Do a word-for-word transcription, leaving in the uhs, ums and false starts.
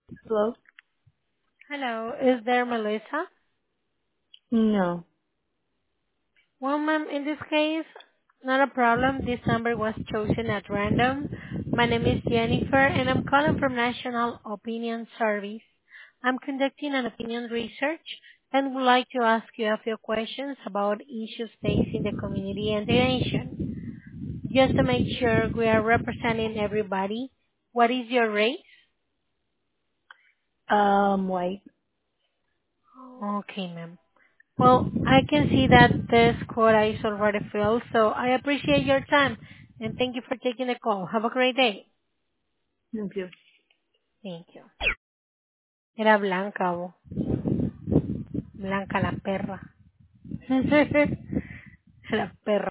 Hello? Hello, is there Melissa? No. Well, ma'am, in this case, not a problem. This number was chosen at random. My name is Jennifer, and I'm calling from National Opinion Service. I'm conducting an opinion research and would like to ask you a few questions about issues facing the community and the nation. Just to make sure we are representing everybody, what is your race? Um, white. Okay, ma'am. Well, I can see that this quota is already filled, so I appreciate your time, and thank you for taking the call. Have a great day. Thank you. Thank you. Era Blanca, bo. Blanca la perra. La perra.